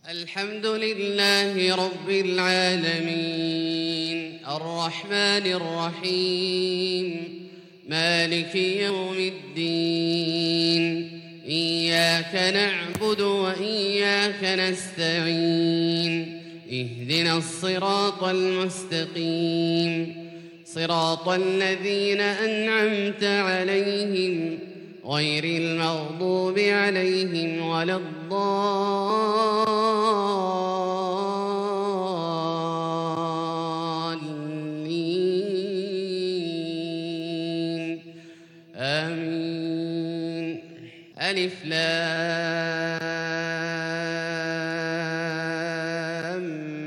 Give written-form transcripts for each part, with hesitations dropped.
الحمد لله رب العالمين الرحمن الرحيم مالك يوم الدين إياك نعبد وإياك نستعين اهدنا الصراط المستقيم صراط الذين أنعمت عليهم غير المغضوب عليهم ولا الضالين آمين. ألف لام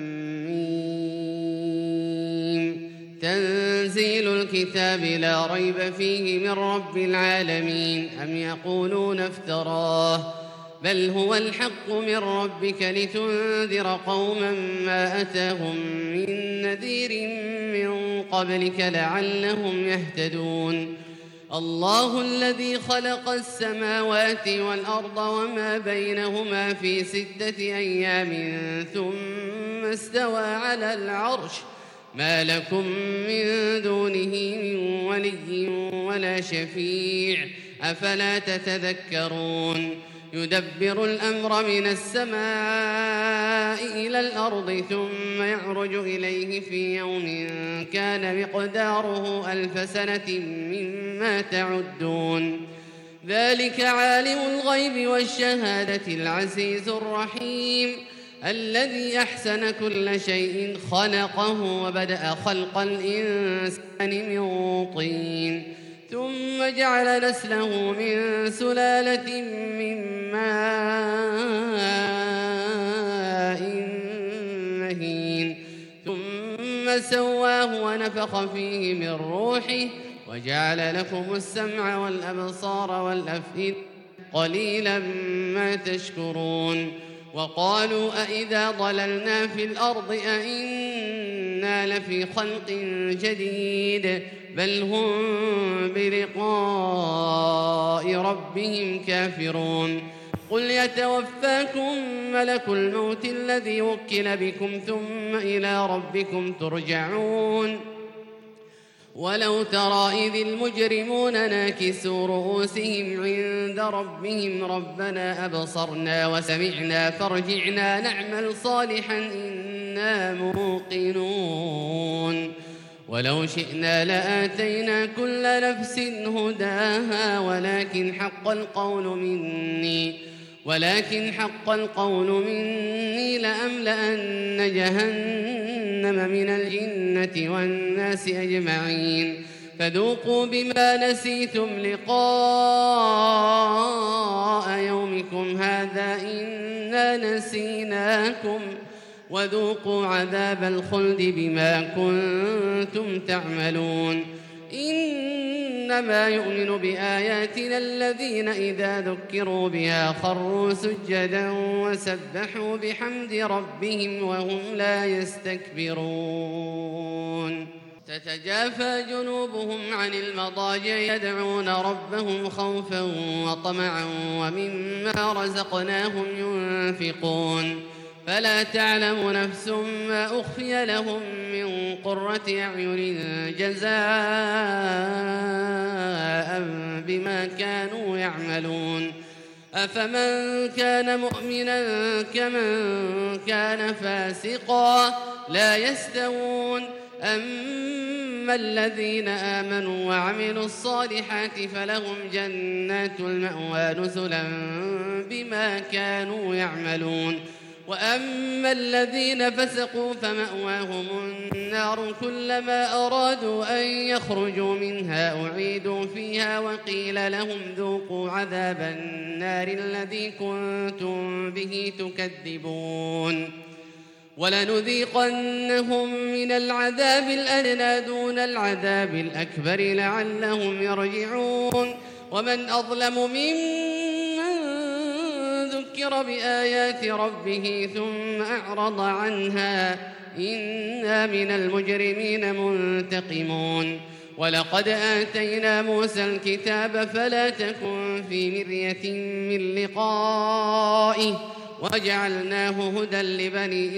ميم تنزيل الكتاب لا ريب فيه من رب العالمين أم يقولون افتراه بل هو الحق من ربك لتنذر قوما ما أتاهم من نذير من قبلك لعلهم يهتدون. الله الذي خلق السماوات والأرض وما بينهما في 6 أيام ثم استوى على العرش ما لكم من دونه من ولي ولا شفيع أفلا تتذكرون. يدبر الأمر من السماء إلى الأرض ثم يعرج إليه في يوم كان مقداره 1000 سنة مما تعدون. ذلك عالم الغيب والشهادة العزيز الرحيم الذي أحسن كل شيء خلقه وبدأ خلق الإنسان من طين ثم جعل نسله من سلالة من ماء مهين ثم سواه ونفخ فيه من روحه وجعل لكم السمع والأبصار والأفئدة قليلا ما تشكرون. وقالوا أإذا ضللنا في الأرض أإنا لفي خلق جديد بل هم بلقاء ربهم كافرون. قل يتوفاكم ملك الموت الذي وكل بكم ثم إلى ربكم ترجعون. ولو ترى إذ المجرمون ناكسوا رؤوسهم عند ربهم ربنا أبصرنا وسمعنا فارجعنا نعمل صالحا إنا موقنون. ولو شئنا لآتينا كل نفس هداها ولكن حق القول مني لأملأن جهنم من الجنة والناس أجمعين. فذوقوا بما نسيتم لقاء يومكم هذا إنا نسيناكم وذوقوا عذاب الخلد بما كنتم تعملون. إنما يؤمن بآياتنا الذين إذا ذكروا بها خروا سجدا وسبحوا بحمد ربهم وهم لا يستكبرون. تتجافى جنوبهم عن المضاجع يدعون ربهم خوفا وطمعا ومما رزقناهم ينفقون. فلا تعلم نفس ما أخفي لهم من قرة أعين جزاء بما كانوا يعملون. أفمن كان مؤمنا كمن كان فاسقا لا يستوون. أما الذين آمنوا وعملوا الصالحات فلهم جنات المأوى نزلا بما كانوا يعملون. وأما الذين فسقوا فمأواهم النار كلما أرادوا أن يخرجوا منها أعيدوا فيها وقيل لهم ذوقوا عذاب النار الذي كنتم به تكذبون. ولنذيقنهم من العذاب الأدنى دون العذاب الأكبر لعلهم يرجعون. ومن أظلم ممن ذكر بآيات ربه ثم أعرض عنها إنا من المجرمين منتقمون. ولقد آتينا موسى الكتاب فلا تكن في مرية من لقائه وجعلناه هدى لبني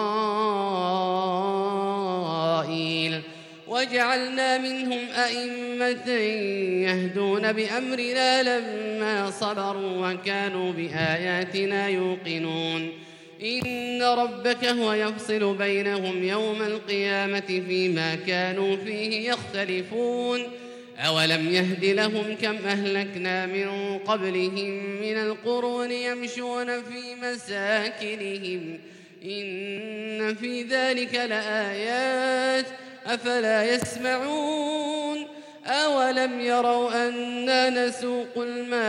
إسرائيل وجعلنا منهم أئمة يهدون بأمرنا لما صبروا وكانوا بآياتنا يوقنون إن ربك هو يفصل بينهم يوم القيامة فيما كانوا فيه يختلفون أولم يهد لهم كم أهلكنا من قبلهم من القرون يمشون في مساكنهم إن في ذلك لآيات أفلا يسمعون أولم يروا أنا نسوق الماء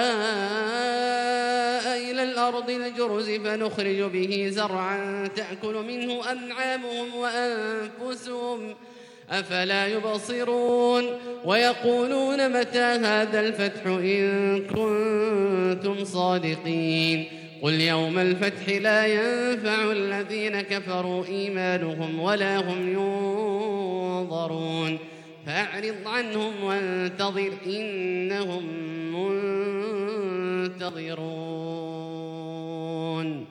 إلى الأرض الجرز فنخرج به زرعا تأكل منه أنعامهم وأنفسهم أفلا يبصرون ويقولون متى هذا الفتح إن كنتم صادقين قل يوم الفتح لا ينفع الذين كفروا إيمانهم ولا هم ينظرون فأعرض عنهم وانتظر إنهم منتظرون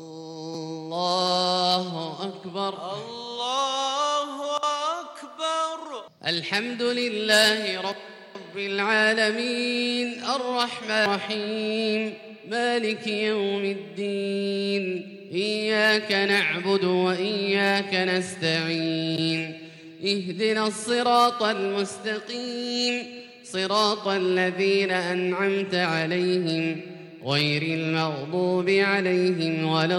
الله أكبر الله أكبر. الحمد لله رب العالمين الرحمن الرحيم مالك يوم الدين إياك نعبد وإياك نستعين اهدنا الصراط المستقيم صراط الذين أنعمت عليهم غير المغضوب عليهم ولا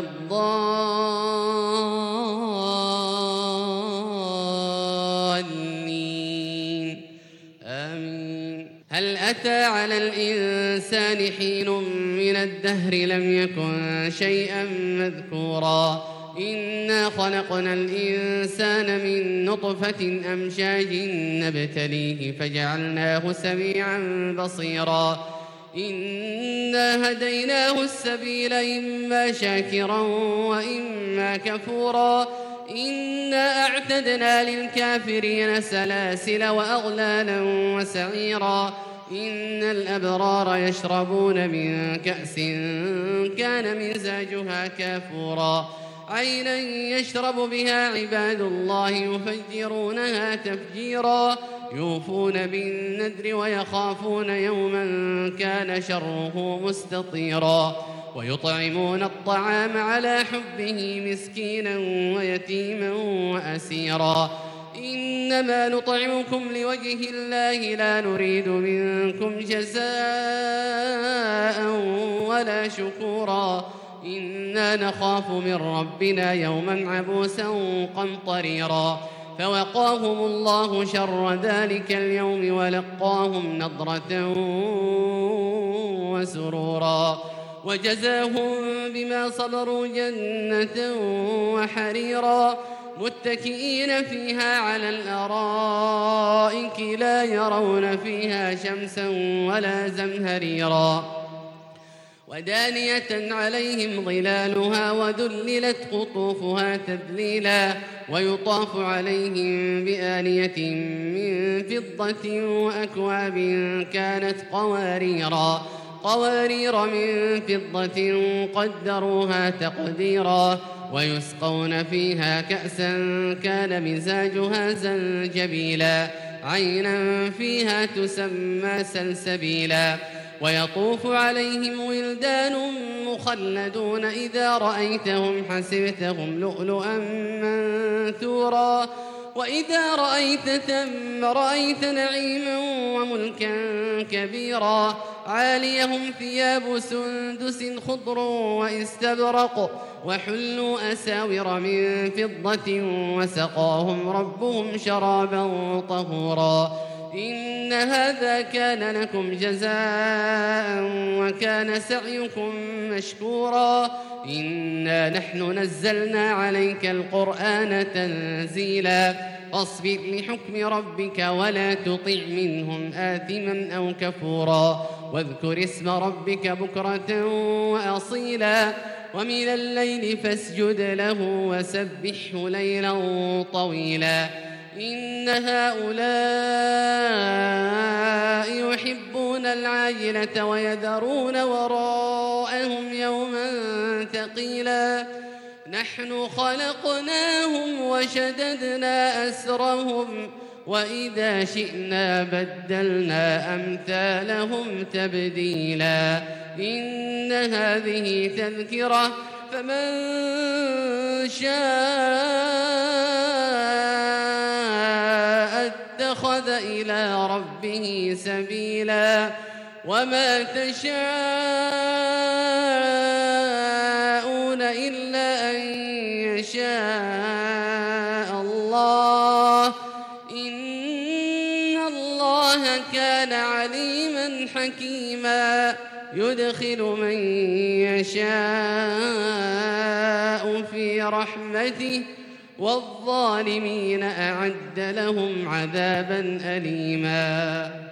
الضالين آمين. هل أتى على الإنسان حين من الدهر لم يكن شيئا مذكورا إنا خلقنا الإنسان من نطفة أمشاج نبتليه فجعلناه سميعا بصيرا إنا هديناه السبيل إما شاكرا وإما كفورا إنا أعتدنا للكافرين سلاسل وأغلالا وسعيرا إن الأبرار يشربون من كأس كان مزاجها كافورا عينا يشرب بها عباد الله يفجرونها تفجيرا يوفون بالنذر ويخافون يوما كان شره مستطيرا ويطعمون الطعام على حبه مسكينا ويتيما وأسيرا إنما نطعمكم لوجه الله لا نريد منكم جزاء ولا شكورا إنا نخاف من ربنا يوما عبوسا قمطريرا فوقاهم الله شر ذلك اليوم ولقاهم نضرة وسرورا وجزاهم بما صبروا جنة وحريرا متكئين فيها على الأرائك لا يرون فيها شمسا ولا زمهريرا ودانية عليهم ظلالها وذللت قطوفها تذليلا ويطاف عليهم بآنية من فضة وأكواب كانت قوارير من فضة قدروها تقديرا ويسقون فيها كأسا كان مزاجها زنجبيلا عينا فيها تسمى سلسبيلا ويطوف عليهم ولدان مخلدون إذا رأيتهم حسبتهم لؤلؤا منثورا وإذا رأيت ثم رأيت نعيما وملكا كبيرا عاليهم ثياب سندس خضر واستبرق وحلوا أساور من فضة وسقاهم ربهم شرابا طهورا إن هذا كان لكم جزاء وكان سعيكم مشكورا إنا نحن نزلنا عليك القرآن تنزيلا فاصبر لحكم ربك ولا تطع منهم آثما أو كفورا واذكر اسم ربك بكرة وأصيلا ومن الليل فاسجد له وسبحه ليلا طويلا إن هؤلاء يحبون العاجلة ويذرون وراءهم يوما ثقيلا نحن خلقناهم وشددنا أسرهم وإذا شئنا بدلنا أمثالهم تبديلا إن هذه تذكرة فمن شاء اتخذ إلى ربه سبيلا وما تشاءون إلا أن يشاء الله إن الله كان عليما حكيما يدخل من يشاء في رحمته والظالمين أعد لهم عذابا أليما